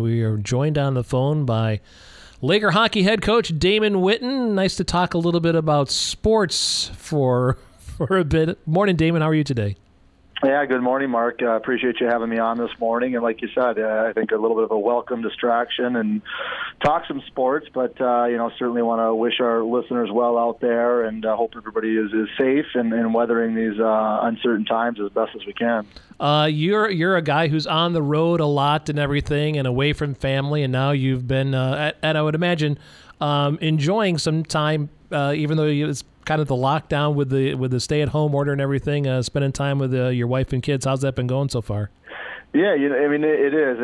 We are joined on the phone by Laker hockey head coach Damon Witten. Nice to talk a little bit about sports for a bit. Morning, Damon. How are you today? Yeah, good morning, Mark. Appreciate you having me on this morning. And like you said, I think a little bit of a welcome distraction and talk some sports, but, certainly want to wish our listeners well out there and hope everybody is safe and weathering these uncertain times as best as we can. You're a guy who's on the road a lot and everything and away from family, and now you've been, I would imagine, enjoying some time, even though it's kind of the lockdown with the stay-at-home order and everything, spending time with your wife and kids. How's that been going so far? Yeah, it is.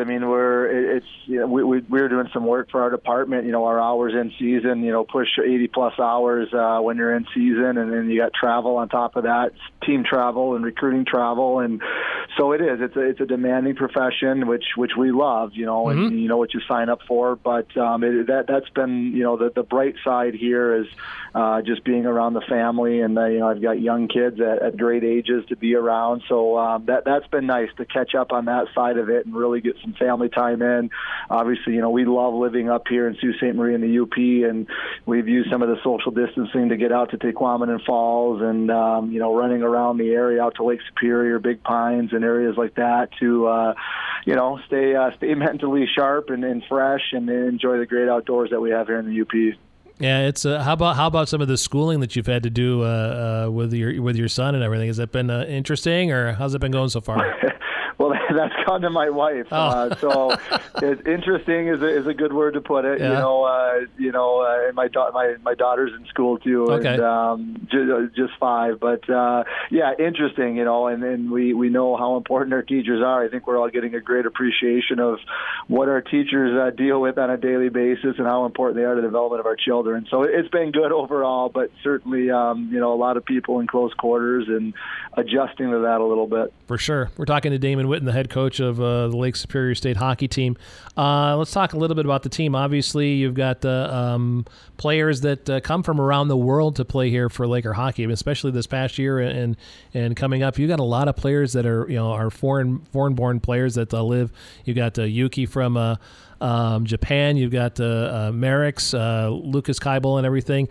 We're doing some work for our department. Our hours in season, push 80+ hours when you're in season, and then you got travel on top of that, team travel and recruiting travel, and so it is. It's a demanding profession, which we love, and you know what you sign up for. But that's been the bright side here is just being around the family, and I've got young kids at great ages to be around, so that's been nice to catch up on that side of it and really get some family time in. Obviously, we love living up here in Sault Ste. Marie in the UP, and we've used some of the social distancing to get out to Tequamanen Falls and, running around the area out to Lake Superior, Big Pines, and areas like that to, stay mentally sharp and fresh and enjoy the great outdoors that we have here in the UP. Yeah, it's how about some of the schooling that you've had to do with your son and everything? Has that been interesting, or how's it been going so far? Well, that's gone to my wife. So it's interesting is a good word to put it. Yeah. And my daughter's in school too, okay. And just 5. But interesting. And we know how important our teachers are. I think we're all getting a great appreciation of what our teachers deal with on a daily basis and how important they are to the development of our children. So it's been good overall, but certainly a lot of people in close quarters and adjusting to that a little bit. For sure. We're talking to Damon Witten, the head coach of the Lake Superior State hockey team. Let's talk a little bit about the team. Obviously, you've got players that come from around the world to play here for Laker hockey, especially this past year and coming up. You got a lot of players that are foreign-born players that live. You got Yuki from Japan. You've got Merrick's, Lucas Keibel, and everything.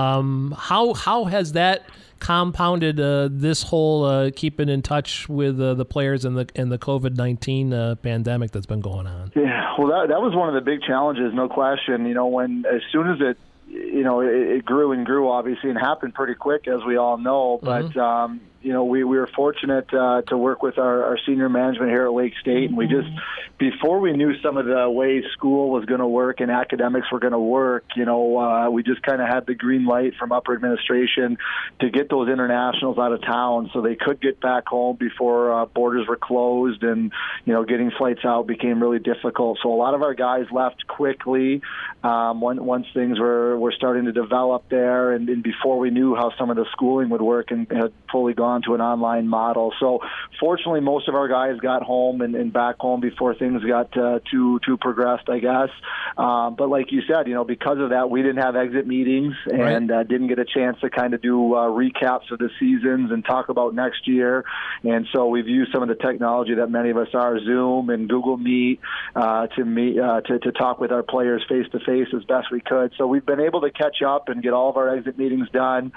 How has that compounded this whole keeping in touch with the players and the COVID-19 pandemic that's been going on? Yeah, well, that was one of the big challenges, no question. When as soon as it grew and grew, obviously, and happened pretty quick, as we all know. But we were fortunate to work with our senior management here at Lake State, and we just, before we knew some of the ways school was going to work and academics were going to work, we just kind of had the green light from upper administration to get those internationals out of town so they could get back home before borders were closed, and getting flights out became really difficult. So a lot of our guys left quickly once things were starting to develop there, and before we knew how some of the schooling would work and had fully gone to an online model. So fortunately, most of our guys got home and back home before things got too progressed, I guess. But like you said, because of that, we didn't have exit meetings and didn't get a chance to kind of do recaps of the seasons and talk about next year. And so we've used some of the technology that many of us are, Zoom and Google Meet, to talk with our players face to face as best we could. So we've been able to catch up and get all of our exit meetings done.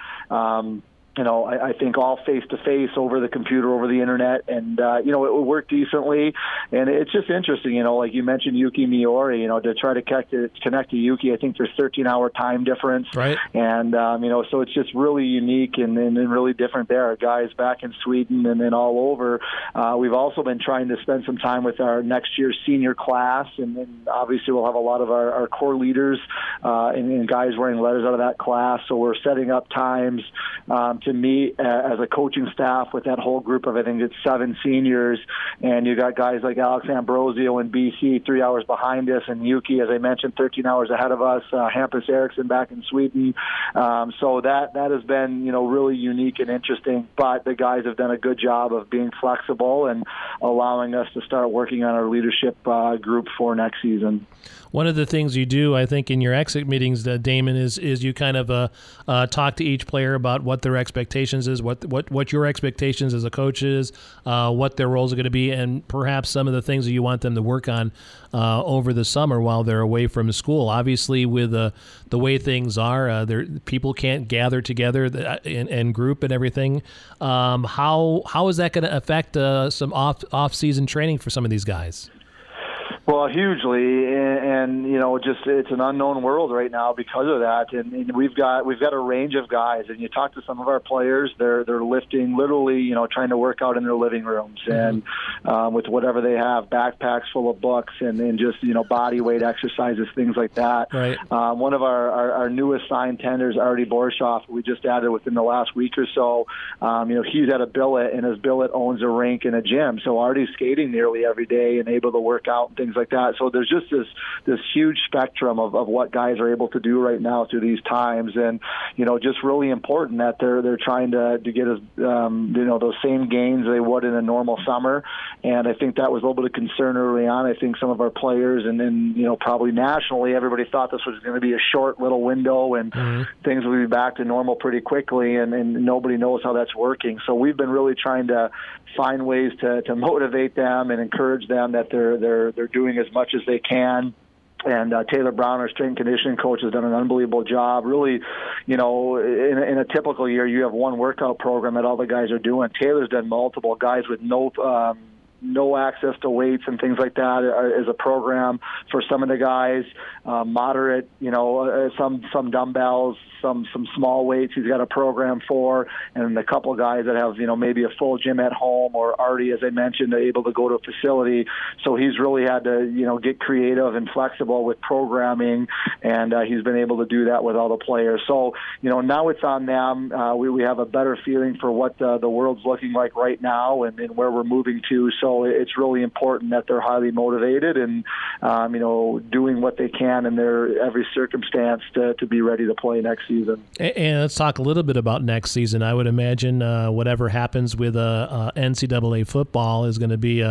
I think all face-to-face over the computer, over the internet, and, it worked decently. And it's just interesting, like you mentioned Yuki Miori, to try to connect to Yuki. I think there's 13-hour time difference. Right. And, so it's just really unique and really different there. Guys back in Sweden and then all over. We've also been trying to spend some time with our next year's senior class, and then obviously we'll have a lot of our core leaders and guys wearing letters out of that class. So we're setting up times to meet as a coaching staff with that whole group of, I think it's 7 seniors, and you got guys like Alex Ambrosio in BC 3 hours behind us, and Yuki, as I mentioned, 13 hours ahead of us, Hampus Eriksson back in Sweden. So that has been, really unique and interesting, but the guys have done a good job of being flexible and allowing us to start working on our leadership group for next season. One of the things you do, I think, in your exit meetings, Damon, is you kind of talk to each player about what their expectations is, what your expectations as a coach is, what their roles are going to be, and perhaps some of the things that you want them to work on over the summer while they're away from school. Obviously, with the way things are, people can't gather together in group and everything. How is that going to affect some off-season training for some of these guys? Well, hugely, and just it's an unknown world right now because of that. And we've got a range of guys, and you talk to some of our players, they're lifting literally, trying to work out in their living rooms and with whatever they have, backpacks full of books and just body weight exercises, things like that. Right. One of our newest signed tenders, Artie Borshoff, we just added within the last week or so. He's at a billet, and his billet owns a rink and a gym, so Artie's skating nearly every day and able to work out and things like that. So there's just this huge spectrum of what guys are able to do right now through these times, and just really important that they're trying to get as those same gains they would in a normal summer. And I think that was a little bit of concern early on. I think some of our players, and then probably nationally, everybody thought this was going to be a short little window and things will be back to normal pretty quickly, and nobody knows how that's working. So we've been really trying to find ways to motivate them and encourage them that they're doing as much as they can. And Taylor Brown, our strength and conditioning coach, has done an unbelievable job. Really, in a typical year, you have one workout program that all the guys are doing. Taylor's done multiple. Guys with no access to weights and things like that is a program for some of the guys. Moderate, some dumbbells, some small weights he's got a program for, and a couple of guys that have maybe a full gym at home, or Artie, as I mentioned, able to go to a facility. So he's really had to get creative and flexible with programming, and he's been able to do that with all the players. So now it's on them. We have a better feeling for what the world's looking like right now and where we're moving to. So it's really important that they're highly motivated and doing what they can in their every circumstance to be ready to play next season. And let's talk a little bit about next season. I would imagine whatever happens with NCAA football is going to be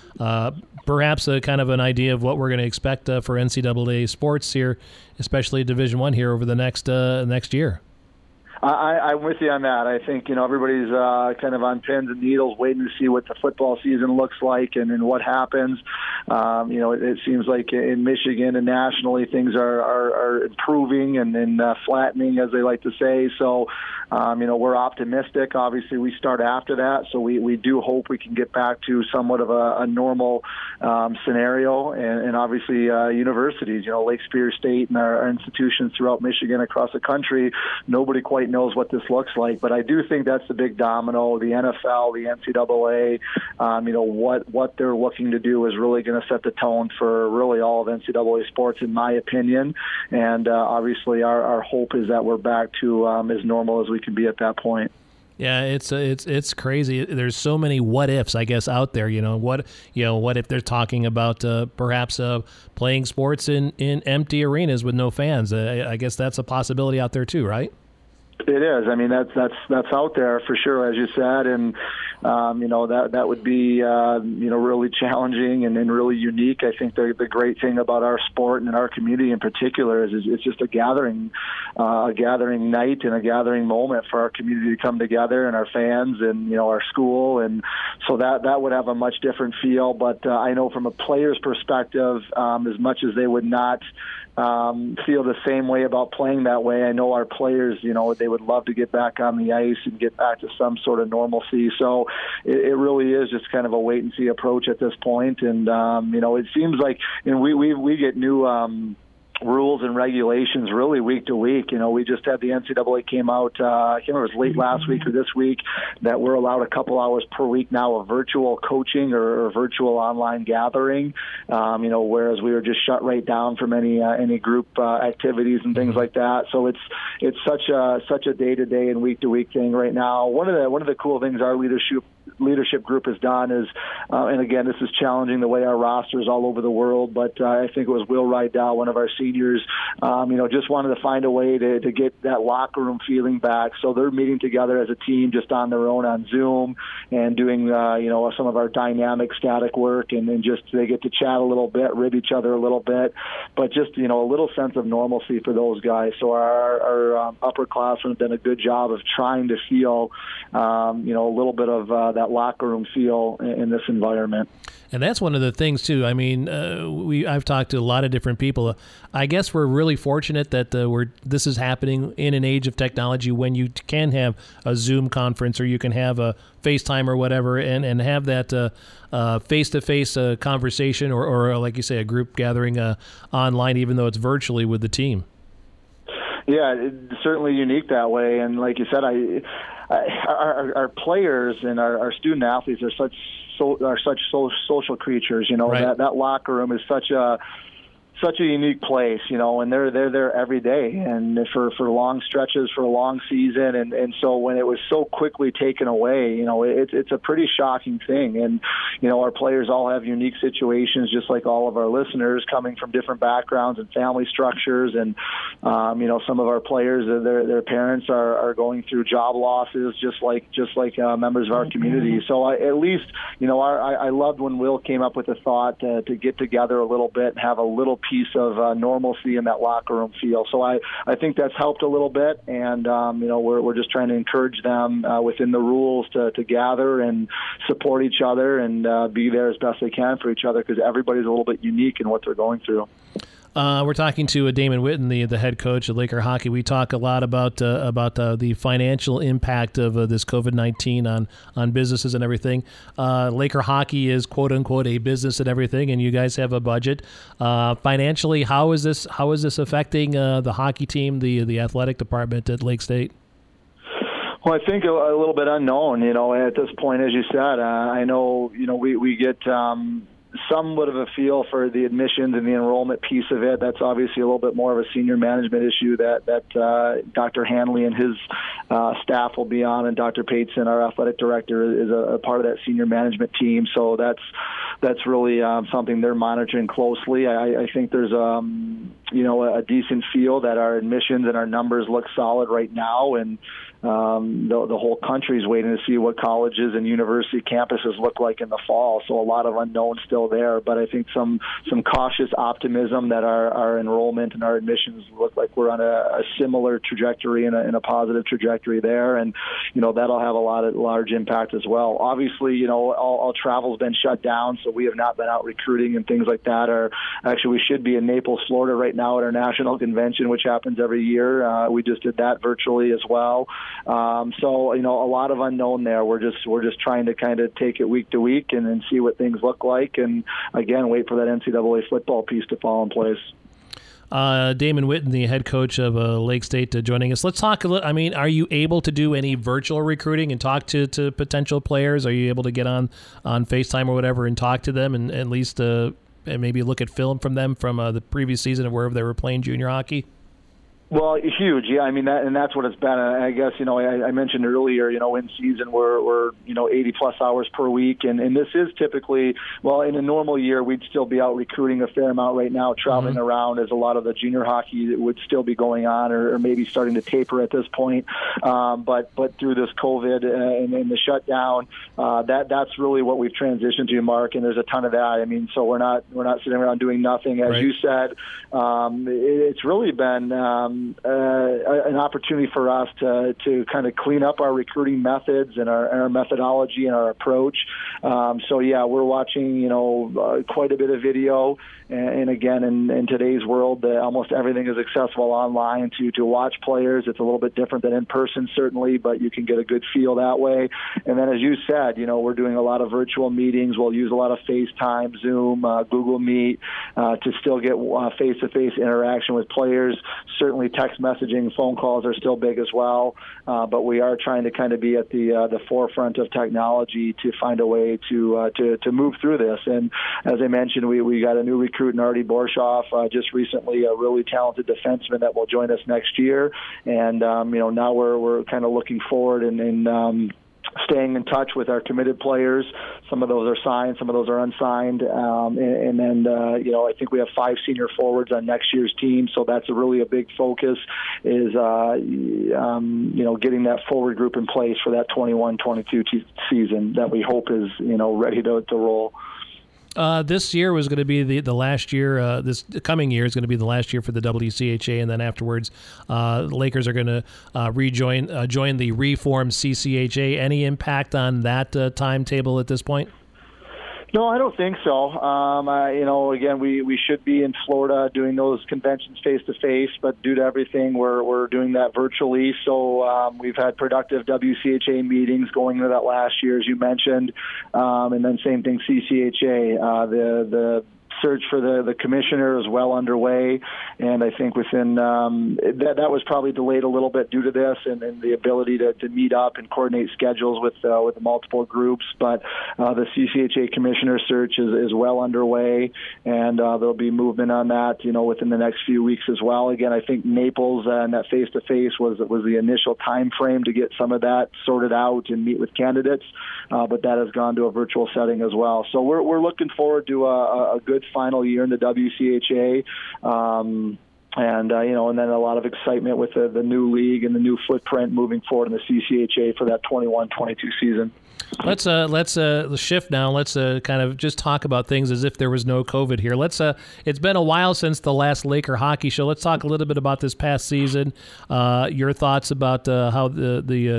perhaps a kind of an idea of what we're going to expect for NCAA sports here, especially Division I here over the next year. I'm with you on that. I think everybody's kind of on pins and needles waiting to see what the football season looks like and what happens. It seems like in Michigan and nationally things are improving and flattening, as they like to say. So, we're optimistic. Obviously, we start after that, so we do hope we can get back to somewhat of a normal scenario. And obviously, universities, Lake Superior State and our institutions throughout Michigan, across the country, nobody quite knows what this looks like. But I do think that's the big domino. The NFL, the NCAA, what they're looking to do is really going to set the tone for really all of NCAA sports, in my opinion. And obviously, our hope is that we're back to as normal as we can be at that point. Yeah, it's crazy. There's so many what ifs, I guess, out there. What if they're talking about perhaps playing sports in empty arenas with no fans? I guess that's a possibility out there too, right? It is. I mean, that's out there for sure, as you said, and that would be really challenging and really unique. I think the great thing about our sport and our community in particular is it's just a gathering night and a gathering moment for our community to come together and our fans and our school, and so that would have a much different feel. But I know from a player's perspective, as much as they would not feel the same way about playing that way, I know our players, they would love to get back on the ice and get back to some sort of normalcy. So it really is just kind of a wait and see approach at this point. And it seems like we get new rules and regulations really week to week. We just had the NCAA came out, I can't remember if it was late last week or this week, that we're allowed a couple hours per week now of virtual coaching or virtual online gathering, whereas we were just shut right down from any group activities and things like that. So it's such a day-to-day and week-to-week thing right now. One of the cool things our leadership group has done is, and again, this is challenging the way our roster is all over the world, but I think it was Will Rydell, one of our seniors, seniors, just wanted to find a way to get that locker room feeling back. So they're meeting together as a team just on their own on Zoom and doing, some of our dynamic static work, and then just they get to chat a little bit, rib each other a little bit, but just, a little sense of normalcy for those guys. So our upperclassmen have done a good job of trying to feel, a little bit of that locker room feel in this environment. And that's one of the things too. I mean, I've talked to a lot of different people. I guess we're really fortunate that this is happening in an age of technology when you can have a Zoom conference or you can have a FaceTime or whatever, and have that face-to-face conversation or like you say, a group gathering online, even though it's virtually with the team. Yeah, it's certainly unique that way. And like you said, our players and our student athletes are such social creatures. Right. That locker room is such a unique place, and they're there every day and for long stretches, for a long season. And so when it was so quickly taken away, it's a pretty shocking thing. And, our players all have unique situations, just like all of our listeners, coming from different backgrounds and family structures. And, some of our players, their parents are going through job losses, just like members of our community. So I loved when Will came up with the thought to get together a little bit and have a little piece of normalcy in that locker room feel. So I think that's helped a little bit, and we're just trying to encourage them within the rules to gather and support each other and be there as best they can for each other, because everybody's a little bit unique in what they're going through. We're talking to Damon Whitten, the head coach of Laker hockey. We talk a lot about the financial impact of this COVID-19 on businesses and everything. Laker hockey is quote unquote a business and everything, and you guys have a budget. Financially, how is this affecting the hockey team, the athletic department at Lake State? Well, I think a little bit unknown. At this point, as you said, I know we get somewhat of a feel for the admissions and the enrollment piece of it. That's obviously a little bit more of a senior management issue that Dr. Hanley and his staff will be on, and Dr. Pateson, our athletic director, is a part of that senior management team. So that's really something they're monitoring closely. I think there's a decent feel that our admissions and our numbers look solid right now, and the whole country's waiting to see what colleges and university campuses look like in the fall. So a lot of unknowns still there, but I think some cautious optimism that our enrollment and our admissions look like we're on a similar trajectory and a positive trajectory there, and that'll have a large impact as well. Obviously, all travel's been shut down, so we have not been out recruiting and things like that. Actually, we should be in Naples, Florida right now at our national convention, which happens every year. We just did that virtually as well. So a lot of unknown there. We're just trying to kind of take it week to week and see what things look like, and again wait for that NCAA football piece to fall in place. Damon Whitten, the head coach of Lake State, joining us. Let's talk a little. I mean, are you able to do any virtual recruiting and talk to potential players? Are you able to get on FaceTime or whatever and talk to them and at least and maybe look at film from them from the previous season of wherever they were playing junior hockey? Well, huge, yeah. I mean, that's what it's been. I guess I mentioned earlier, in season we're 80 plus hours per week, and this is typically, well, in a normal year we'd still be out recruiting a fair amount right now, traveling around, as a lot of the junior hockey would still be going on, or maybe starting to taper at this point. But through this COVID and the shutdown, that's really what we've transitioned to, Mark. And there's a ton of that. I mean, so we're not sitting around doing nothing, as you said. It's really been an opportunity for us to kind of clean up our recruiting methods and our methodology and our approach. So yeah, we're watching quite a bit of video, and again in today's world, almost everything is accessible online to watch players. It's a little bit different than in person, certainly, but you can get a good feel that way. And then, as you said, we're doing a lot of virtual meetings. We'll use a lot of FaceTime, Zoom, Google Meet to still get face-to-face interaction with players. Certainly text messaging, phone calls are still big as well, but we are trying to kind of be at the forefront of technology to find a way to move through this. And as I mentioned, we got a new recruit in Artie Borshoff just recently, a really talented defenseman that will join us next year. And now we're kind of looking forward and staying in touch with our committed players. Some of those are signed, some of those are unsigned, and then I think we have 5 senior forwards on next year's team, so that's really a big focus is getting that forward group in place for that 21-22 season that we hope is ready to roll. This year was going to be the last year. This coming year is going to be the last year for the WCHA, and then afterwards, the Lakers are going to join the reformed CCHA. Any impact on that timetable at this point? No, I don't think so. Again, we should be in Florida doing those conventions face-to-face, but due to everything, we're doing that virtually. So we've had productive WCHA meetings going into that last year, as you mentioned, and then same thing, CCHA. The search for the commissioner is well underway, and I think within that was probably delayed a little bit due to this and the ability to meet up and coordinate schedules with the multiple groups. But the CCHA commissioner search is well underway, and there'll be movement on that within the next few weeks as well. Again, I think Naples and that face-to-face was the initial time frame to get some of that sorted out and meet with candidates, but that has gone to a virtual setting as well. So we're looking forward to a good final year in the WCHA, and then a lot of excitement with the new league and the new footprint moving forward in the CCHA for that 21-22 season. Let's shift now. Let's kind of just talk about things as if there was no COVID here. It's been a while since the last Laker hockey show. Let's talk a little bit about this past season. Your thoughts about how the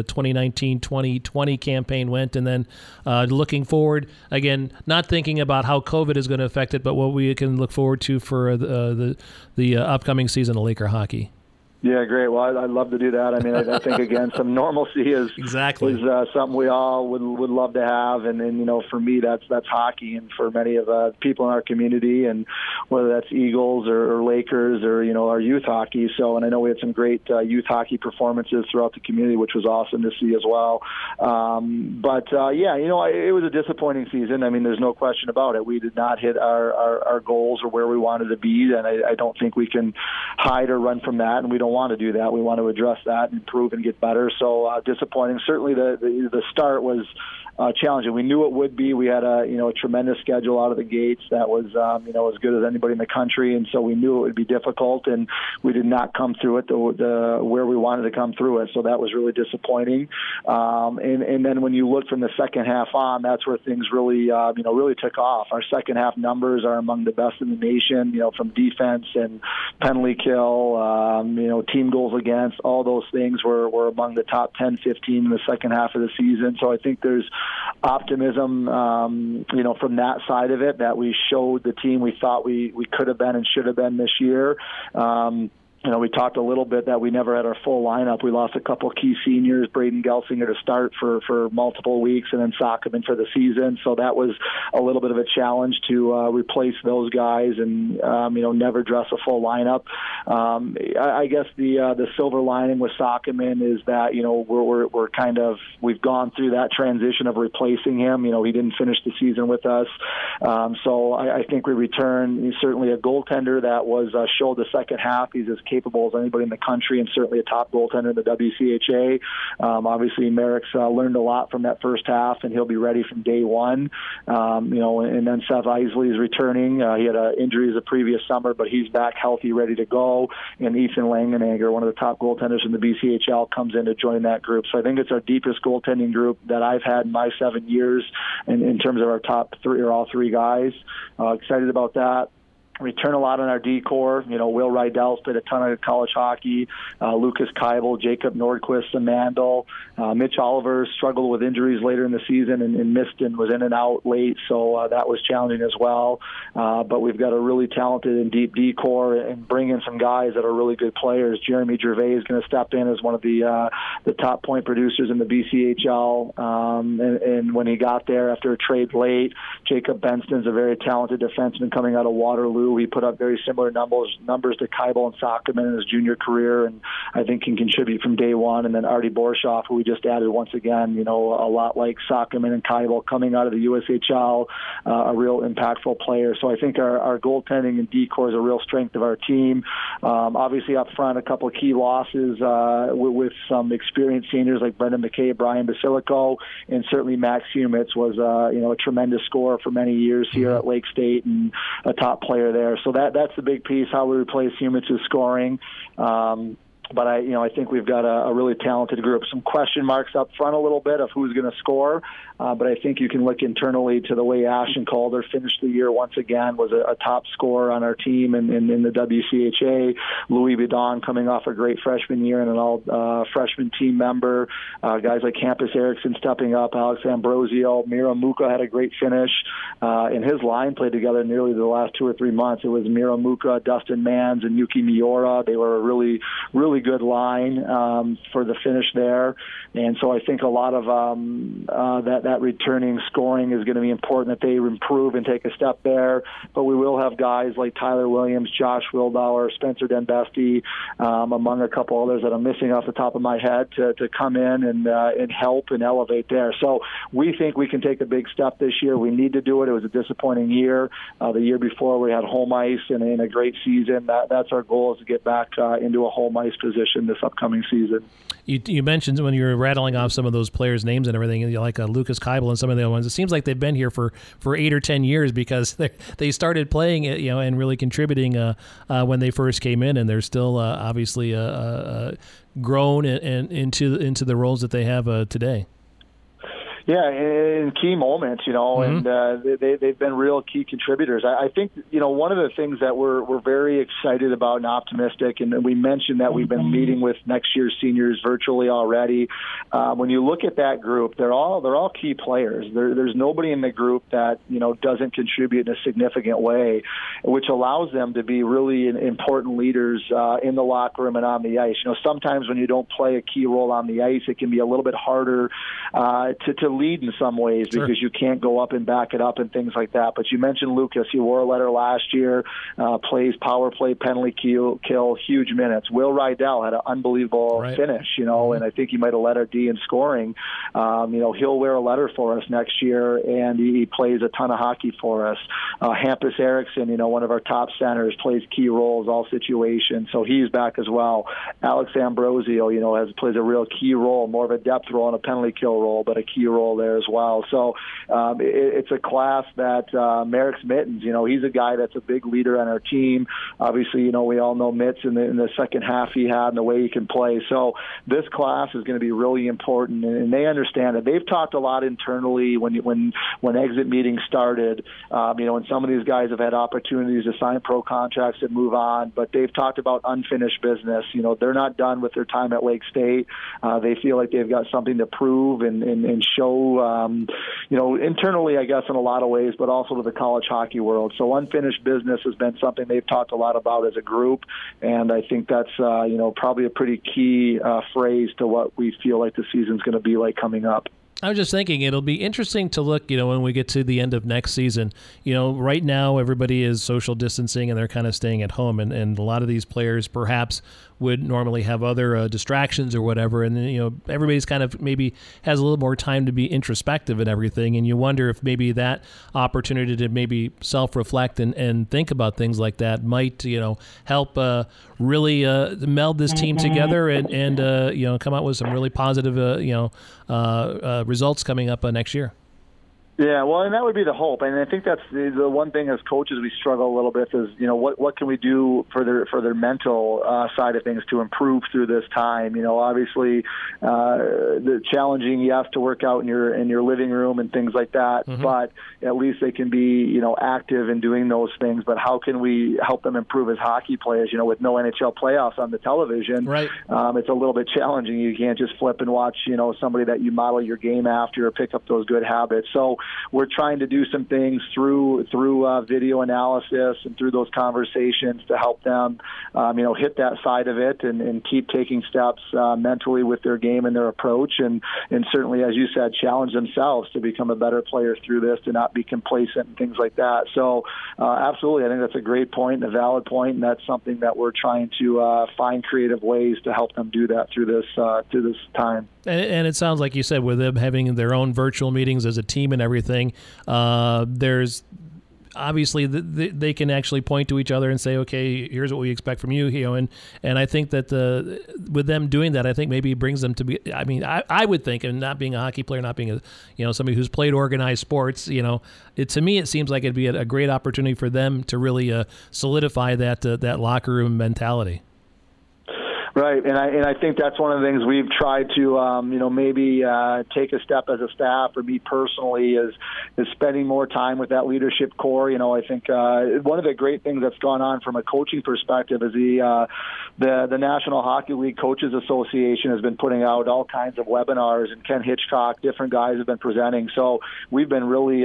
2019-2020 campaign went, and then looking forward again, not thinking about how COVID is going to affect it, but what we can look forward to for the upcoming season of Laker hockey. Yeah, great. Well, I'd love to do that. I mean, I think, again, some normalcy is something we all would love to have. And for me, that's hockey. And for many of people in our community, and whether that's Eagles or Lakers or, our youth hockey. So, and I know we had some great youth hockey performances throughout the community, which was awesome to see as well. It was a disappointing season. I mean, there's no question about it. We did not hit our goals or where we wanted to be. And I don't think we can hide or run from that. And we don't want to do that. We want to address that and improve and get better. So disappointing. Certainly the start was challenging. We knew it would be. We had a tremendous schedule out of the gates that was as good as anybody in the country, and so we knew it would be difficult, and we did not come through it where we wanted to come through it. So that was really disappointing. And then when you look from the second half on, that's where things really really took off. Our second half numbers are among the best in the nation. From defense and penalty kill, team goals against, all those things were among the top 10, 15 in the second half of the season. So I think there's optimism, from that side of it, that we showed the team we thought we could have been and should have been this year. We talked a little bit that we never had our full lineup. We lost a couple key seniors, Braden Gelsinger to start for multiple weeks, and then Sockman for the season. So that was a little bit of a challenge to replace those guys and never dress a full lineup. I guess the silver lining with Sockman is that we've gone through that transition of replacing him. He didn't finish the season with us, so I think we return. He's certainly a goaltender that was showed the second half. He's as capable as anybody in the country, and certainly a top goaltender in the WCHA. Obviously, Merrick's learned a lot from that first half, and he'll be ready from day one. And then Seth Isley is returning. He had injuries the previous summer, but he's back healthy, ready to go. And Ethan Langenegger, one of the top goaltenders in the BCHL, comes in to join that group. So I think it's our deepest goaltending group that I've had in my 7 years in terms of our top three, or all three guys. Excited about that. Return a lot on our D-core. Will Rydell's played a ton of college hockey. Lucas Keibel, Jacob Nordquist, Amandel. Mitch Oliver struggled with injuries later in the season and missed and was in and out late, so that was challenging as well. But we've got a really talented and deep D-core, and bring in some guys that are really good players. Jeremy Gervais is going to step in as one of the top point producers in the BCHL. And when he got there after a trade late, Jacob Benston's a very talented defenseman coming out of Waterloo. Lou. He put up very similar numbers to Keibel and Sockman in his junior career, and I think can contribute from day one. And then Artie Borshoff, who we just added once again, a lot like Sockman and Keibel, coming out of the USHL, a real impactful player. So I think our goaltending and D-corps is a real strength of our team. Obviously up front, a couple of key losses with some experienced seniors like Brendan McKay, Brian Basilico, and certainly Max Humitz was a tremendous scorer for many years here at Lake State and a top player there. So that's the big piece, how we replace Humitz's scoring. But I think we've got a really talented group. Some question marks up front a little bit of who's going to score, but I think you can look internally to the way Ashton Calder finished the year once again, was a top scorer on our team in the WCHA. Louis Bidon coming off a great freshman year and an all-freshman team member. Guys like Campus Erickson stepping up, Alex Ambrosio. Miro Muka had a great finish, and his line played together nearly the last 2 or 3 months. It was Miro Muka, Dustin Mans, and Yuki Miura. They were a really good line for the finish there, and so I think a lot of that returning scoring is going to be important, that they improve and take a step there. But we will have guys like Tyler Williams, Josh Wildauer, Spencer Denbesti, among a couple others that I'm missing off the top of my head, to come in and help and elevate there. So we think we can take a big step this year. We need to do it. It was a disappointing year. The year before we had home ice and in a great season. That's our goal, is to get back into a home ice position this upcoming season. You mentioned when you were rattling off some of those players' names and everything, like Lucas Keibel and some of the other ones, it seems like they've been here for 8 or 10 years, because they started playing it, and really contributing when they first came in, and they're still obviously grown and into the roles that they have today. Yeah, in key moments, and they've been real key contributors. I think, one of the things that we're very excited about and optimistic, and we mentioned that we've been meeting with next year's seniors virtually already. When you look at that group, they're all key players. There's nobody in the group that doesn't contribute in a significant way, which allows them to be really important leaders in the locker room and on the ice. Sometimes when you don't play a key role on the ice, it can be a little bit harder to lead in some ways, because you can't go up and back it up and things like that. But you mentioned Lucas. He wore a letter last year, plays power play, penalty kill, huge minutes. Will Rydell had an unbelievable finish, and I think he might have led our D in scoring. He'll wear a letter for us next year, and he plays a ton of hockey for us. Hampus Erickson, one of our top centers, plays key roles, all situations, so he's back as well. Alex Ambrosio, plays a real key role, more of a depth role and a penalty kill role, but a key role there as well. So it's a class that Merrick's Mittens, he's a guy that's a big leader on our team. Obviously, we all know Mitts in the second half he had and the way he can play. So this class is going to be really important, and they understand it. They've talked a lot internally when exit meetings started, and some of these guys have had opportunities to sign pro contracts and move on, but they've talked about unfinished business. They're not done with their time at Lake State. They feel like they've got something to prove and show, internally, I guess, in a lot of ways, but also to the college hockey world. So unfinished business has been something they've talked a lot about as a group, and I think that's, probably a pretty key phrase to what we feel like the season's going to be like coming up. I was just thinking it'll be interesting to look, when we get to the end of next season. Right now everybody is social distancing and they're kind of staying at home, and a lot of these players perhaps would normally have other distractions or whatever, and then, everybody's kind of maybe has a little more time to be introspective and everything, and you wonder if maybe that opportunity to maybe self-reflect and think about things like that might, help really meld this team together and come out with some really positive, results coming up next year. Yeah, well, and that would be the hope, and I think that's the one thing as coaches we struggle a little bit is, what can we do for their mental side of things to improve through this time? Obviously, the challenging, yes, to work out in your living room and things like that, but at least they can be active in doing those things. But how can we help them improve as hockey players? With no NHL playoffs on the television, right? It's a little bit challenging. You can't just flip and watch somebody that you model your game after or pick up those good habits. So we're trying to do some things through video analysis and through those conversations to help them, hit that side of it and keep taking steps mentally with their game and their approach, and certainly, as you said, challenge themselves to become a better player through this, to not be complacent and things like that. So absolutely, I think that's a great point and a valid point, and that's something that we're trying to find creative ways to help them do that through this time. And it sounds like you said, with them having their own virtual meetings as a team and everything, there's obviously they can actually point to each other and say, okay, here's what we expect from you, and I think that with them doing that, I think maybe it brings them to be, I would think, and not being a hockey player, not being somebody who's played organized sports, to me it seems like it'd be a great opportunity for them to really solidify that locker room mentality. Right, and I think that's one of the things we've tried to maybe take a step as a staff, or me personally, is spending more time with that leadership core. I think one of the great things that's gone on from a coaching perspective is the National Hockey League Coaches Association has been putting out all kinds of webinars, and Ken Hitchcock, different guys have been presenting. So we've been really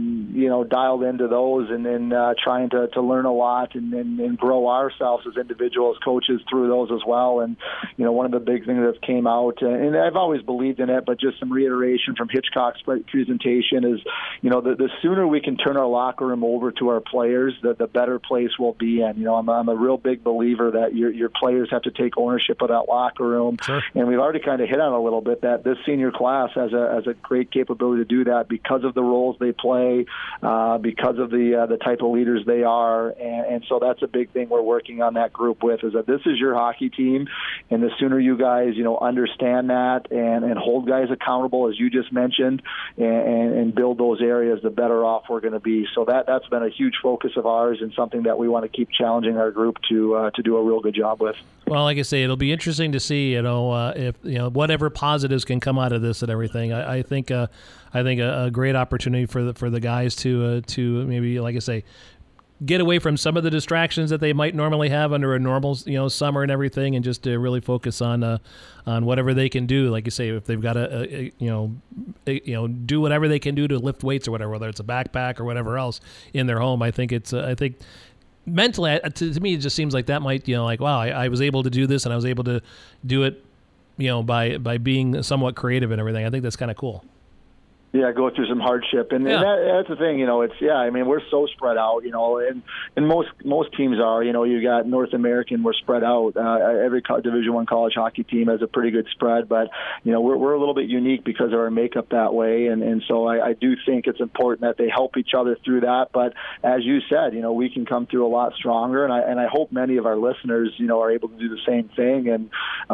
dialed into those, and then trying to learn a lot and grow ourselves as individuals, coaches, through those as well. And one of the big things that came out, and I've always believed in it, but just some reiteration from Hitchcock's presentation is, the sooner we can turn our locker room over to our players, the better place we'll be in. I'm a real big believer that your players have to take ownership of that locker room. Sure. And we've already kind of hit on a little bit that this senior class has a great capability to do that because of the roles they play, because of the type of leaders they are, and so that's a big thing we're working on that group with, is that this is your hockey team. And the sooner you guys, understand that and hold guys accountable, as you just mentioned, and build those areas, the better off we're going to be. So that's been a huge focus of ours, and something that we want to keep challenging our group to do a real good job with. Well, like I say, it'll be interesting to see, if whatever positives can come out of this and everything. I think a great opportunity for the guys to maybe, like I say, get away from some of the distractions that they might normally have under a normal, summer and everything, and just to really focus on whatever they can do. Like you say, if they've got to, do whatever they can do to lift weights or whatever, whether it's a backpack or whatever else in their home. I think mentally, to me, it just seems like that might, wow, I was able to do this, and I was able to do it, by being somewhat creative and everything. I think that's kind of cool. Yeah, go through some hardship, and that's the thing. We're so spread out, and most teams are. You got North American, we're spread out. Every Division I college hockey team has a pretty good spread, but we're a little bit unique because of our makeup that way, and so I do think it's important that they help each other through that. But as you said, we can come through a lot stronger, and I hope many of our listeners, are able to do the same thing. And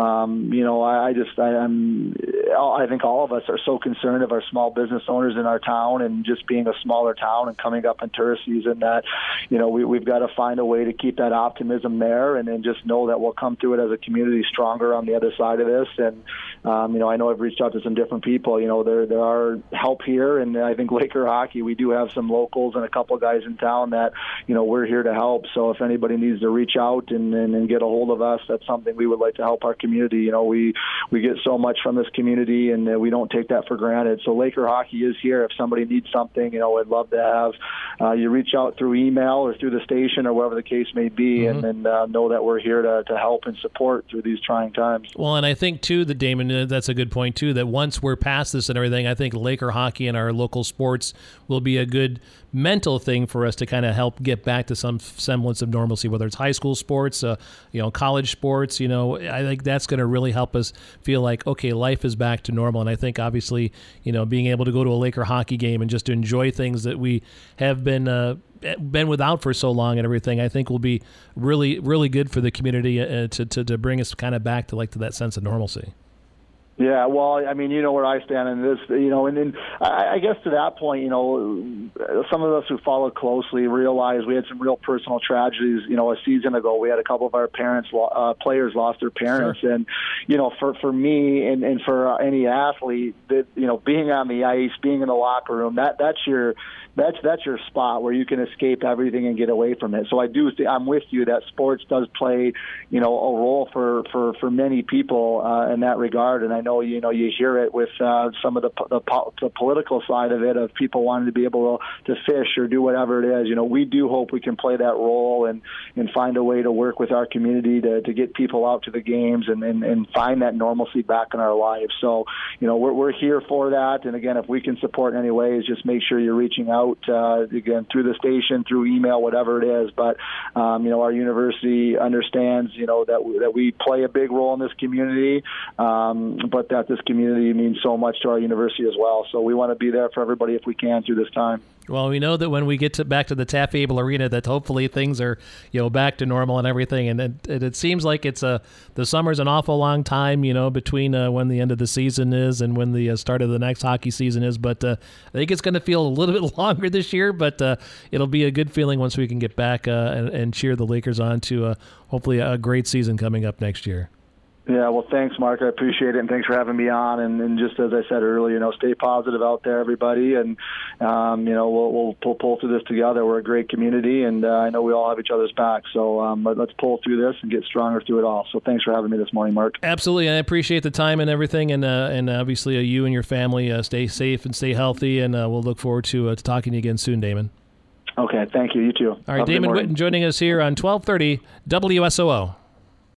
I think all of us are so concerned of our small business owners in our town, and just being a smaller town and coming up in tourist season, that we've got to find a way to keep that optimism there, and then just know that we'll come through it as a community stronger on the other side of this. And I know I've reached out to some different people. There are help here, and I think Laker Hockey, we do have some locals and a couple of guys in town that we're here to help. So if anybody needs to reach out and get a hold of us, that's something we would like to help our community. We get so much from this community, and we don't take that for granted. So Laker Hockey is here. If somebody needs something, I'd love to have you reach out through email or through the station or whatever the case may be, and then know that we're here to help and support through these trying times. Well, and I think too that, Damon, that's a good point too, that once we're past this and everything, I think Laker Hockey and our local sports will be a good mental thing for us to kind of help get back to some semblance of normalcy, whether it's high school sports, college sports. I think that's going to really help us feel like, okay, life is back to normal. And I think obviously, being able to go to a Laker hockey game and just to enjoy things that we have been without for so long and everything, I think will be really, really good for the community to bring us kind of back to that sense of normalcy. Yeah, well, where I stand in this, and then I guess to that point, some of us who follow closely realize we had some real personal tragedies. A season ago, we had a couple of our players lost their parents. Sure. And, for me and for any athlete, that, being on the ice, being in the locker room, that's your spot where you can escape everything and get away from it. So I'm with you that sports does play, a role for many people in that regard. And I know know you hear it with some of the political side of it, of people wanting to be able to fish or do whatever it is. We do hope we can play that role and find a way to work with our community to get people out to the games and find that normalcy back in our lives. So, we're here for that. And again, if we can support in any ways, just make sure you're reaching out, again, through the station, through email, whatever it is. But, our university understands, that we play a big role in this community, but that this community means so much to our university as well. So we want to be there for everybody if we can through this time. Well, we know that when we get back to the Taft Abel Arena, that hopefully things are, back to normal and everything. And it seems like the summer's an awful long time, between when the end of the season is and when the start of the next hockey season is. But I think it's going to feel a little bit longer this year, but it'll be a good feeling once we can get back and cheer the Lakers on to hopefully a great season coming up next year. Yeah, well, thanks, Mark. I appreciate it, and thanks for having me on. And just as I said earlier, stay positive out there, everybody, and we'll pull through this together. We're a great community, and I know we all have each other's back. So let's pull through this and get stronger through it all. So thanks for having me this morning, Mark. Absolutely, and I appreciate the time and everything, and obviously you and your family stay safe and stay healthy, and we'll look forward to talking to you again soon, Damon. Okay, thank you. You too. All right, Damon Whitten joining us here on 1230 WSOO.